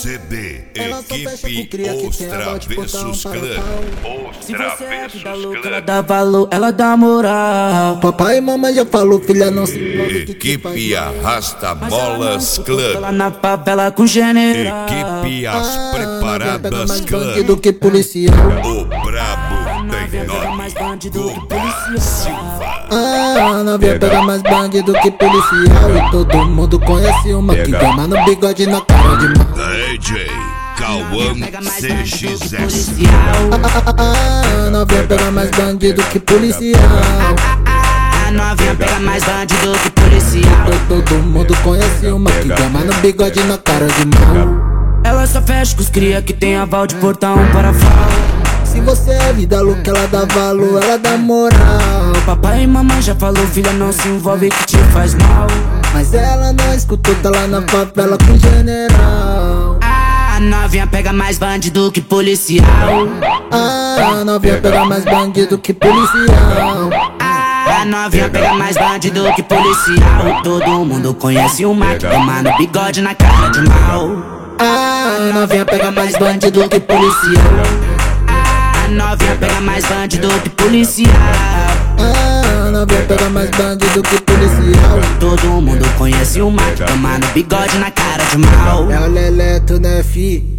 CD, equipe Os Travessos Clã. Se você é vida louca, ela dá valor, ela dá moral. Papai e mamãe já falou, filha, não se envolve. Equipe Arrasta Bolas Ela Clã. na favela com general. Equipe As Preparadas Mais Clã. bandido que policial. O brabo tem mais nome, bandido que Guga policial. Silva. Ah, novinha pega mais bandido que policial. E todo mundo conhece uma que gama no bigode na cara de mal. DJ Cauã CXS. Ah, novinha pega mais bandido que policial. A novinha pega mais bandido que policial. Todo mundo conhece uma que gama no bigode na cara de mal. Ela só fecha com os cria que tem aval de portão para fora. Se você é vida louca, ela dá valor, ela dá moral. Papai e mamãe já falou, filha, não se envolve que te faz mal. Mas ela não escutou, tá lá na favela com general. A novinha pega mais bandido que policial. Ah, novinha pega mais bandido que policial. A novinha pega mais bandido que policial. Todo mundo conhece uma que toma no bigode na cara de mal. Ah, novinha pega mais bandido que policial. A novinha pega mais bandido que policial. Ah, novinha pega mais bandido que policial. Todo mundo conhece uma que toma no bigode na cara de mal. É o Leleto, né, fi?